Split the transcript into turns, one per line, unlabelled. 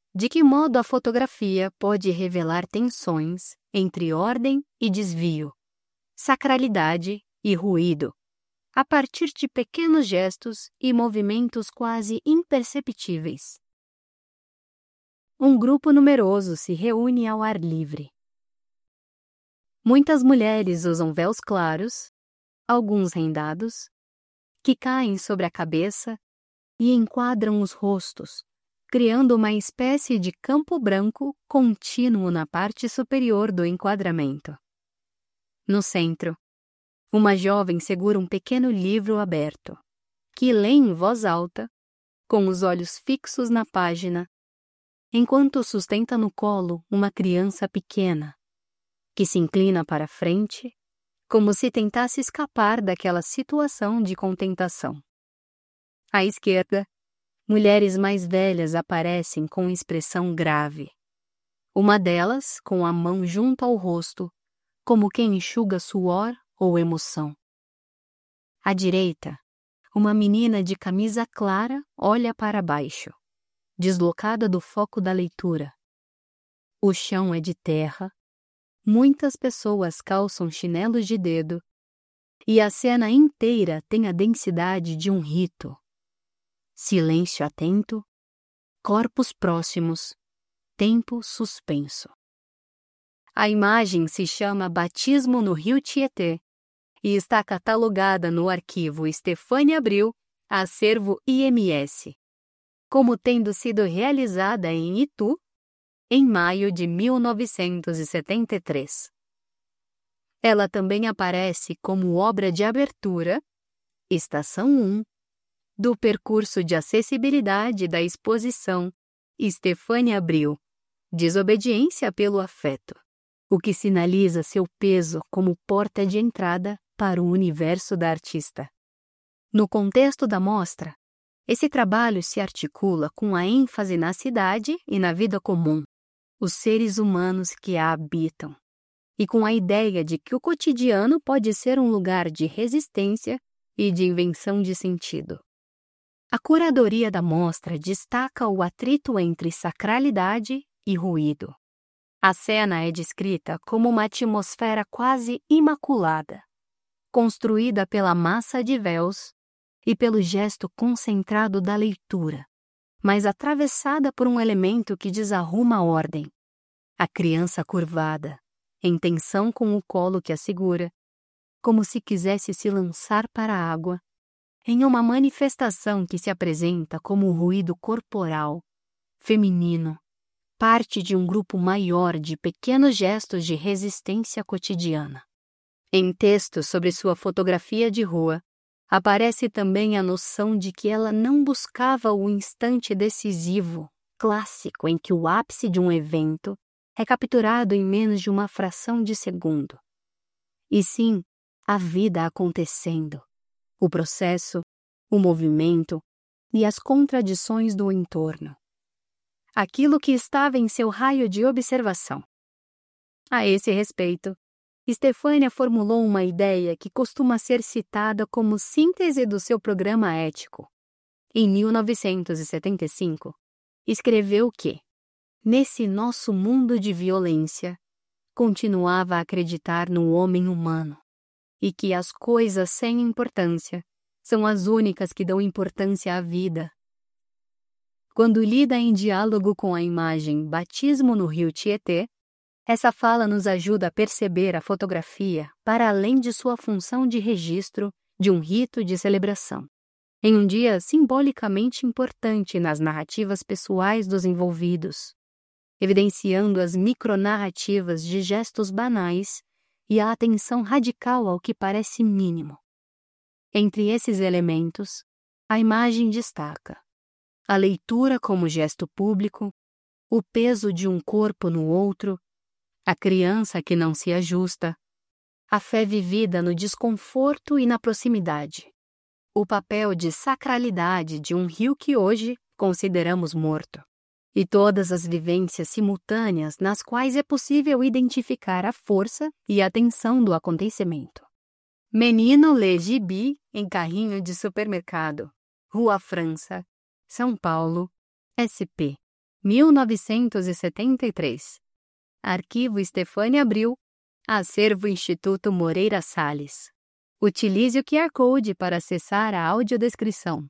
De que modo a fotografia pode revelar tensões entre ordem e desvio, sacralidade e ruído, a partir de pequenos gestos e movimentos quase imperceptíveis. Um grupo numeroso se reúne ao ar livre. Muitas mulheres usam véus claros, alguns rendados, que caem sobre a cabeça e enquadram os rostos, criando uma espécie de campo branco contínuo na parte superior do enquadramento. No centro, uma jovem segura um pequeno livro aberto, que lê em voz alta, com os olhos fixos na página, enquanto sustenta no colo uma criança pequena, que se inclina para frente, como se tentasse escapar daquela situação de contentação. À esquerda, mulheres mais velhas aparecem com expressão grave. Uma delas, com a mão junto ao rosto, como quem enxuga suor ou emoção. À direita, uma menina de camisa clara olha para baixo, deslocada do foco da leitura. O chão é de terra, muitas pessoas calçam chinelos de dedo, e a cena inteira tem a densidade de um rito. Silêncio atento, corpos próximos, tempo suspenso. A imagem se chama Batismo no Rio Tietê e está catalogada no arquivo Stefânia Abril, acervo IMS, como tendo sido realizada em Itu, em maio de 1973. Ela também aparece como obra de abertura, Estação 1, do percurso de acessibilidade da exposição Stefânia Abril, Desobediência pelo Afeto, o que sinaliza seu peso como porta de entrada para o universo da artista. No contexto da mostra, esse trabalho se articula com a ênfase na cidade e na vida comum, os seres humanos que a habitam, e com a ideia de que o cotidiano pode ser um lugar de resistência e de invenção de sentido. A curadoria da mostra destaca o atrito entre sacralidade e ruído. A cena é descrita como uma atmosfera quase imaculada, construída pela massa de véus e pelo gesto concentrado da leitura, mas atravessada por um elemento que desarruma a ordem. A criança curvada, em tensão com o colo que a segura, como se quisesse se lançar para a água, em uma manifestação que se apresenta como um ruído corporal, feminino, parte de um grupo maior de pequenos gestos de resistência cotidiana. Em texto sobre sua fotografia de rua, aparece também a noção de que ela não buscava o instante decisivo, clássico, em que o ápice de um evento é capturado em menos de uma fração de segundo. E sim, a vida acontecendo, o processo, o movimento e as contradições do entorno. Aquilo que estava em seu raio de observação. A esse respeito, Stefânia formulou uma ideia que costuma ser citada como síntese do seu programa ético. Em 1975, escreveu que, nesse nosso mundo de violência, continuava a acreditar no homem humano e que as coisas sem importância são as únicas que dão importância à vida. Quando lida em diálogo com a imagem Batismo no Rio Tietê, essa fala nos ajuda a perceber a fotografia para além de sua função de registro de um rito de celebração, em um dia simbolicamente importante nas narrativas pessoais dos envolvidos, evidenciando as micronarrativas de gestos banais e a atenção radical ao que parece mínimo. Entre esses elementos, a imagem destaca a leitura como gesto público, o peso de um corpo no outro, a criança que não se ajusta, a fé vivida no desconforto e na proximidade, o papel de sacralidade de um rio que hoje consideramos morto, e todas as vivências simultâneas nas quais é possível identificar a força e a tensão do acontecimento. Menino lê gibi em carrinho de supermercado, Rua França, São Paulo, SP. 1973. Arquivo Estefânia Abril. Acervo Instituto Moreira Salles. Utilize o QR Code para acessar a audiodescrição.